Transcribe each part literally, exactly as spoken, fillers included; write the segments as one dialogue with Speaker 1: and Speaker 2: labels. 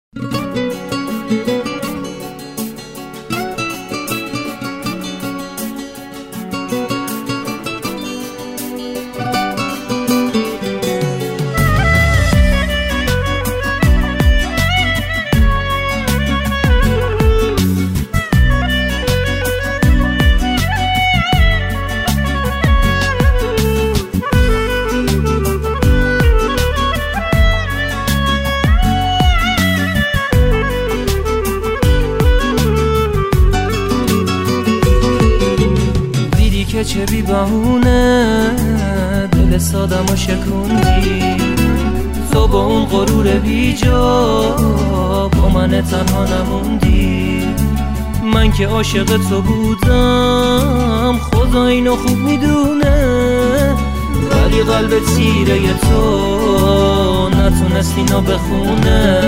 Speaker 1: که چه بی بهونه دل سادمو شکوندی، تو با اون غرور بی جا با من تنها نموندی. من که عاشق تو بودم خدا اینو خوب میدونه، ولی قلب تیره تو نتونست اینو بخونه.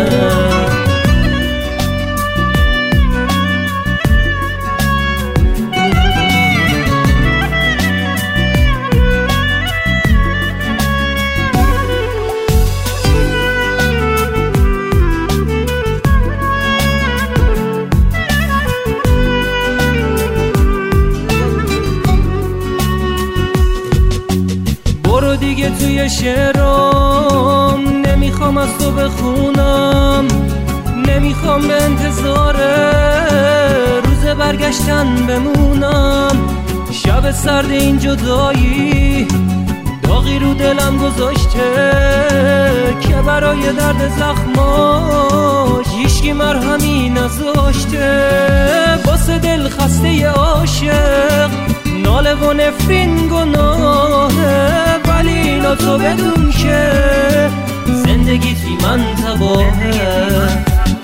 Speaker 1: دیگه توی شعرام نمیخوام از تو بخونم، نمیخوام به انتظار روز برگشتن بمونم. شب سرد این جدایی داغی رو دلم گذاشته که برای درد زخماش هیچکی مرهمی نذاشته. واسه دل خسته عاشق ناله و نفرین گناهه، ولی اینا تو بدون که زندگیت بی من تباهه.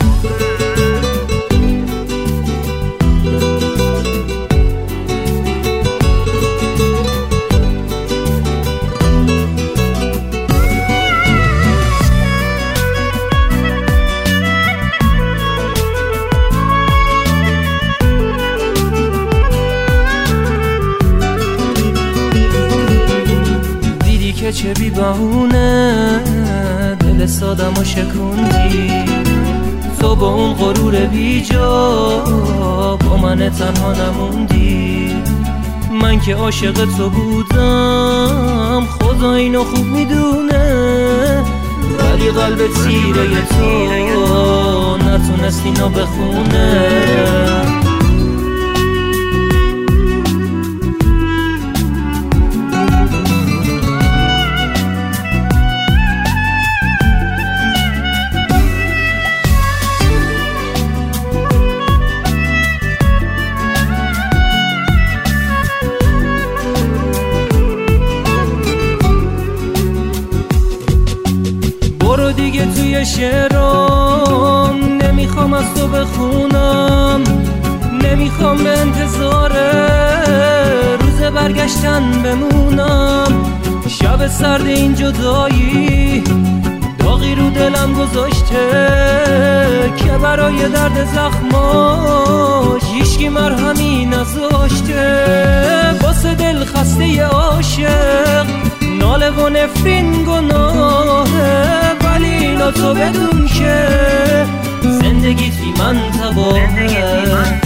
Speaker 1: که چه بی بهونه دل سادمو شکوندی، تو با اون غرور بی جا با من تنها نموندی. من که عاشق تو بودم خدا اینو خوب میدونه، ولی قلب تیره تو نتونست اینو بخونه. دیگه توی شعرام نمیخوام از تو بخونم، نمیخوام به انتظار روز برگشتن بمونم. شب سرد این جدایی داغی رو دلم گذاشته که برای درد زخماش هیچکی مرهمی نذاشته. واسه دل خسته عاشق ناله و نفرین گناهه، ولی اینا تو بدون که زندگیت بی من تباهه.